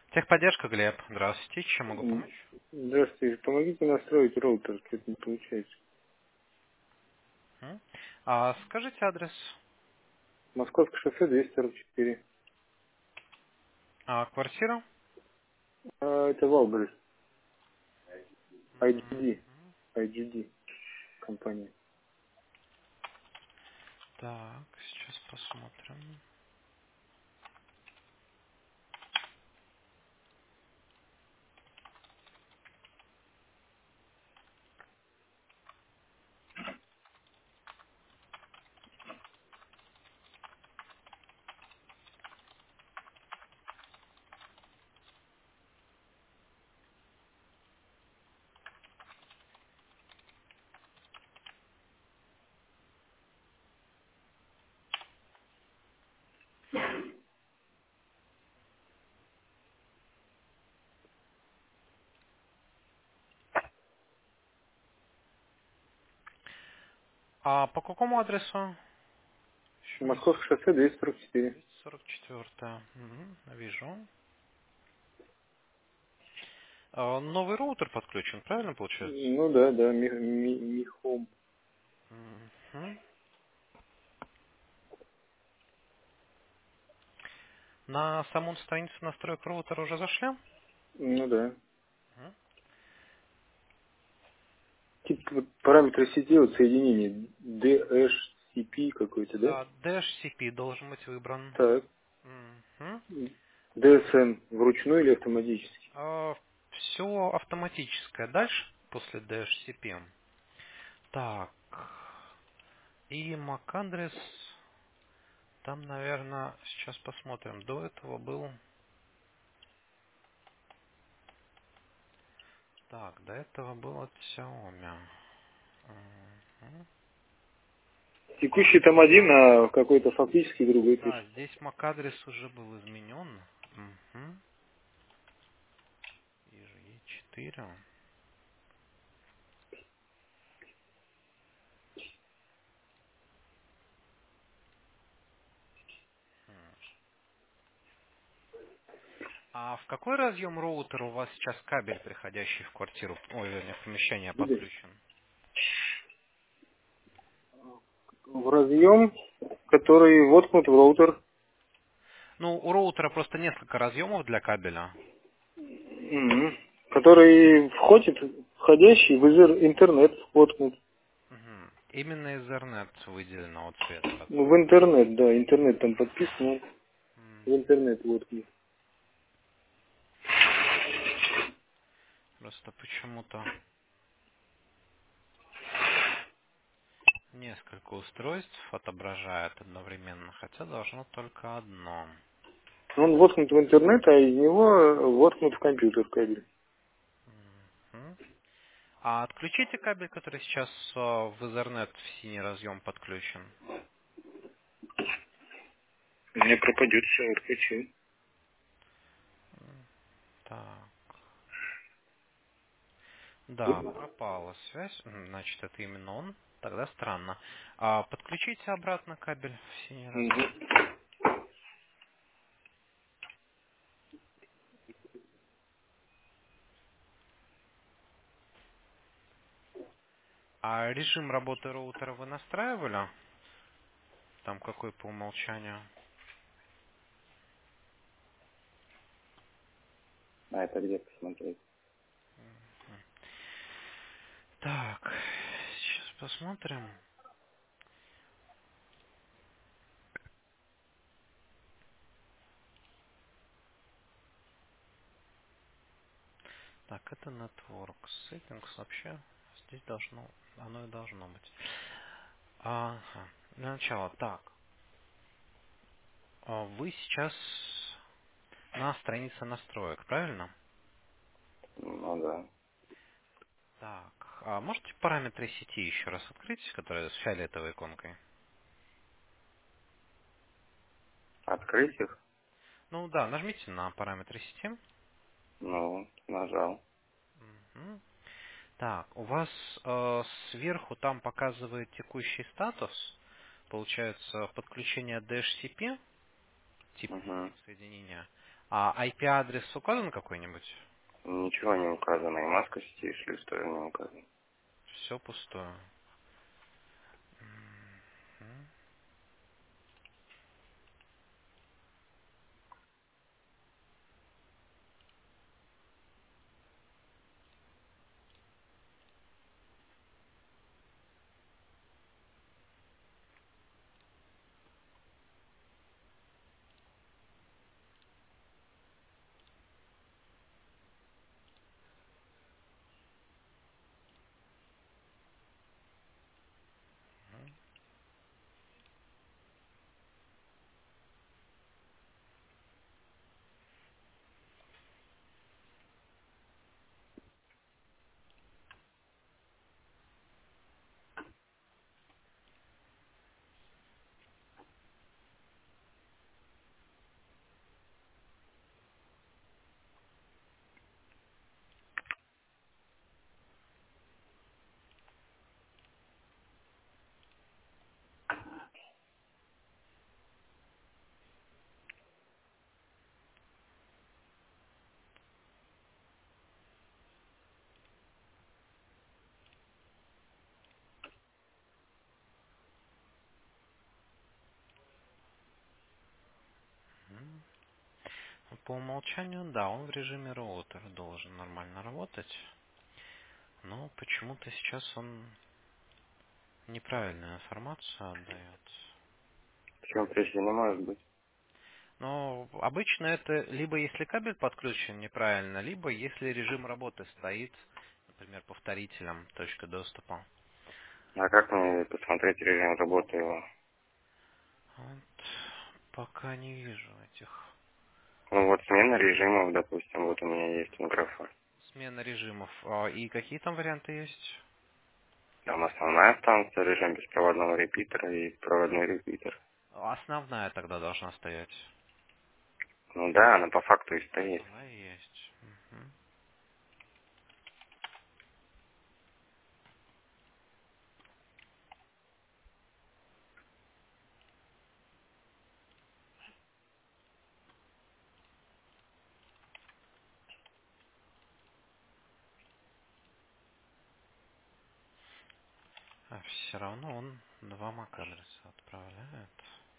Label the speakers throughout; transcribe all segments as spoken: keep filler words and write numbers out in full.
Speaker 1: Техподдержка, Глеб. Здравствуйте. Чем могу
Speaker 2: М,
Speaker 1: помочь?
Speaker 2: Здравствуйте, помогите настроить роутер, что-то не получается.
Speaker 1: М? А, скажите адрес.
Speaker 2: Московское шоссе двести сорок четыре.
Speaker 1: А, квартира?
Speaker 2: А, это Валберес,
Speaker 1: М,
Speaker 2: I G D, I G D компания.
Speaker 1: Так, сейчас посмотрим. А по какому адресу? Еще раз.
Speaker 2: Московское шоссе двести сорок четыре.
Speaker 1: двести сорок четыре. Мгм, вижу. А, новый роутер подключен, правильно получается?
Speaker 2: Ну да, да, ми, ми, Михом.
Speaker 1: Мгм. На саму страницу настроек роутера уже зашли?
Speaker 2: Ну да.
Speaker 1: Мгм.
Speaker 2: Тип вот параметры сети, вот соединение D H C P какой-то, да?
Speaker 1: Да, D H C P должен быть выбран.
Speaker 2: Так.
Speaker 1: Мгм.
Speaker 2: D S N вручную или автоматически?
Speaker 1: Все автоматическое. Дальше, после D H C P. Так. И MAC-адрес, там, наверное, сейчас посмотрим. До этого был... Так, до этого был от Xiaomi. Мгм.
Speaker 2: Текущий там один, а какой-то фактически другой
Speaker 1: Да,
Speaker 2: пишет.
Speaker 1: здесь MAC-адрес уже был изменен. Мгм. Вижу, E четыре. А в какой разъем роутера у вас сейчас кабель, приходящий в квартиру, ой, вернее, в помещение,
Speaker 2: Видишь?
Speaker 1: подключен?
Speaker 2: В разъем, который воткнут в роутер.
Speaker 1: Ну, у роутера просто несколько разъемов для кабеля.
Speaker 2: Мгм. Который входит, входящий в изер- интернет, воткнут.
Speaker 1: Мгм. Именно Ethernet выделенного цвета
Speaker 2: Ну,
Speaker 1: такой.
Speaker 2: в интернет, да, интернет там подписан, он
Speaker 1: М,
Speaker 2: в интернет воткнут.
Speaker 1: Просто почему-то несколько устройств отображает одновременно, хотя должно только одно.
Speaker 2: Он воткнут в интернет, а из него воткнут в компьютер кабель.
Speaker 1: Мгм. А отключите кабель, который сейчас э, в Ethernet в синий разъем подключен.
Speaker 2: У меня пропадет все, отключил.
Speaker 1: Так. Да, пропала связь. М, Значит, это именно он. Тогда странно. А подключите обратно кабель в синий разъем.
Speaker 2: Мгм.
Speaker 1: А режим работы роутера вы настраивали? Там какой по умолчанию?
Speaker 2: А это где посмотреть?
Speaker 1: Так, сейчас посмотрим. Так, это Network Settings вообще. Здесь должно, оно и должно быть. Ага. Для начала, так. а Вы сейчас на странице настроек, правильно?
Speaker 2: Ну да.
Speaker 1: Так. А можете параметры сети еще раз открыть, которые с фиолетовой иконкой?
Speaker 2: Открыть их?
Speaker 1: Ну да, нажмите на параметры сети.
Speaker 2: Ну, нажал.
Speaker 1: Мгм. Так, у вас э, сверху там показывает текущий статус. Получается подключение D H C P, тип
Speaker 2: Угу.
Speaker 1: соединения. А ай пи-адрес указан какой-нибудь?
Speaker 2: Ничего не указано, и маска сети, и шлюз тоже не указан.
Speaker 1: Все пустое. Мгм. Мгм. Ну, по умолчанию, да, он в режиме роутер должен нормально работать. Но почему-то сейчас он неправильную информацию отдает.
Speaker 2: Почему прежде не может быть?
Speaker 1: Но обычно это либо если кабель подключен неправильно, либо если режим работы стоит, например, повторителем точка доступа.
Speaker 2: А как мне посмотреть режим работы его?
Speaker 1: Вот, пока не вижу этих
Speaker 2: Ну вот смена режимов, допустим, вот у меня есть микрофон.
Speaker 1: смена режимов. А, и какие там варианты есть?
Speaker 2: Там основная станция, режим беспроводного репитера и проводной репитер.
Speaker 1: Основная тогда должна стоять.
Speaker 2: Ну да, она по факту и стоит.
Speaker 1: Она и есть. Мгм. А все равно он два мак-адреса отправляет.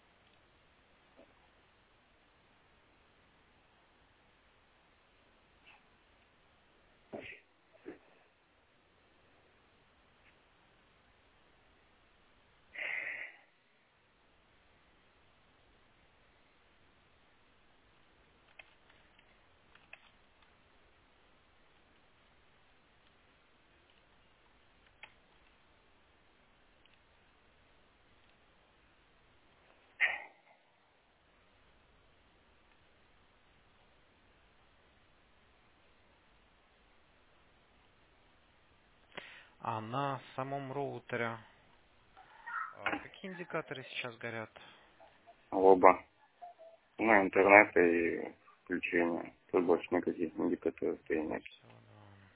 Speaker 1: А на самом роутере а, какие индикаторы сейчас горят?
Speaker 2: Оба. Ну, интернет и включение. Тут больше никаких индикаторов и нет.
Speaker 1: Всё, да.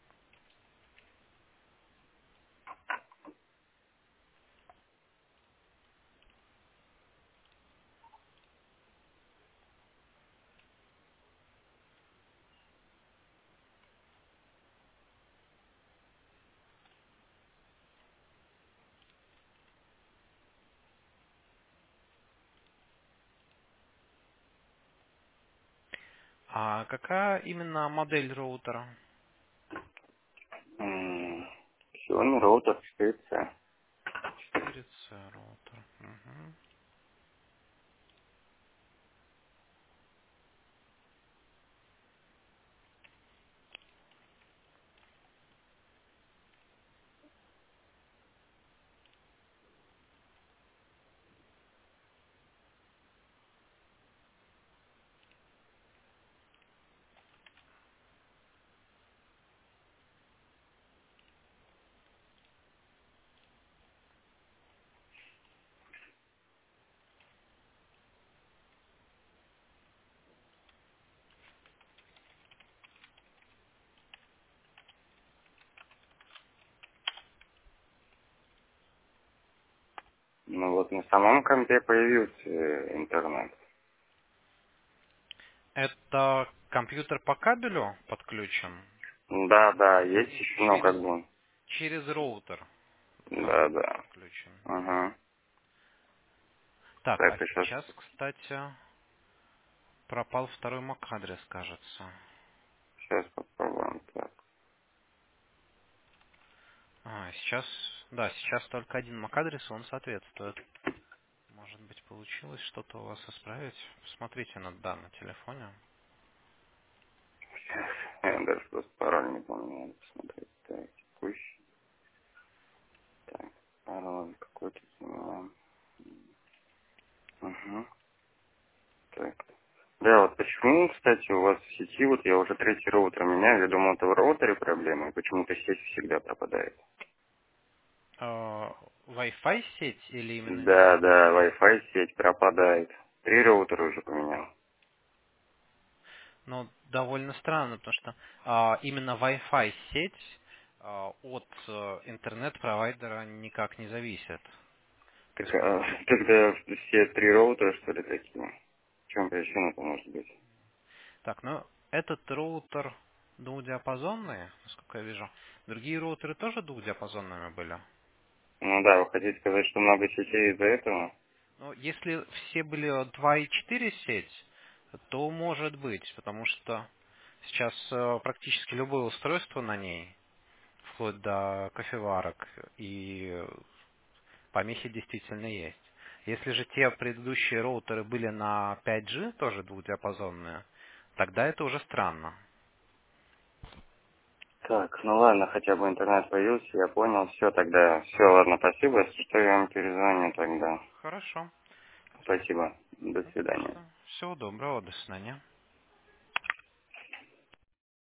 Speaker 1: А какая именно модель роутера?
Speaker 2: Xiaomi роутер четыре цэ.
Speaker 1: четыре цэ роутер. Мгм.
Speaker 2: Ну вот на самом компе появился э, интернет.
Speaker 1: Это компьютер по кабелю подключен?
Speaker 2: Да, да, есть
Speaker 1: Или
Speaker 2: еще, ну,
Speaker 1: через,
Speaker 2: как бы.
Speaker 1: через роутер
Speaker 2: Да,
Speaker 1: компьютер
Speaker 2: да.
Speaker 1: подключен?
Speaker 2: Ага.
Speaker 1: Так, а
Speaker 2: Так, и сейчас,
Speaker 1: сейчас, кстати, пропал второй MAC-адрес, кажется.
Speaker 2: сейчас попробуем. Так.
Speaker 1: А, сейчас, да, сейчас только один MAC-адрес, он соответствует. Может быть, получилось что-то у вас исправить? Посмотрите на, да, на телефоне.
Speaker 2: Я даже просто пароль не помню, надо посмотреть. Так, текущий. Так, пароль какой-то заменяем. Угу. Так. Да, вот почему, кстати, у вас в сети, вот я уже третий роутер меняю, я думал, это в роутере проблема, и почему-то сеть всегда пропадает.
Speaker 1: А, Wi-Fi сеть или именно
Speaker 2: Да,
Speaker 1: интернет
Speaker 2: да,
Speaker 1: сеть?
Speaker 2: Wi-Fi сеть пропадает. Три роутера уже поменял.
Speaker 1: Ну, довольно странно, потому что а, именно Wi-Fi сеть а, от э, интернет-провайдера никак не зависит. То
Speaker 2: Так,
Speaker 1: есть,
Speaker 2: а, тогда все три роутера, что ли, такие? В чем причина-то может быть?
Speaker 1: так, ну, этот роутер двухдиапазонный, насколько я вижу. Другие роутеры тоже двухдиапазонными были.
Speaker 2: Ну да, вы хотите сказать, что много сетей из-за этого?
Speaker 1: Но если все были два и четыре сеть, то может быть, потому что сейчас э, практически любое устройство на ней, вплоть до кофеварок, и помехи действительно есть. Если же те предыдущие роутеры были на пять джи, тоже двухдиапазонные, тогда это уже странно.
Speaker 2: Так, ну ладно, хотя бы интернет появился, я понял. Все тогда. Все, ладно, спасибо. Если что, я вам перезвоню тогда.
Speaker 1: Хорошо.
Speaker 2: Спасибо. До свидания.
Speaker 1: Отлично. Всего доброго. До свидания.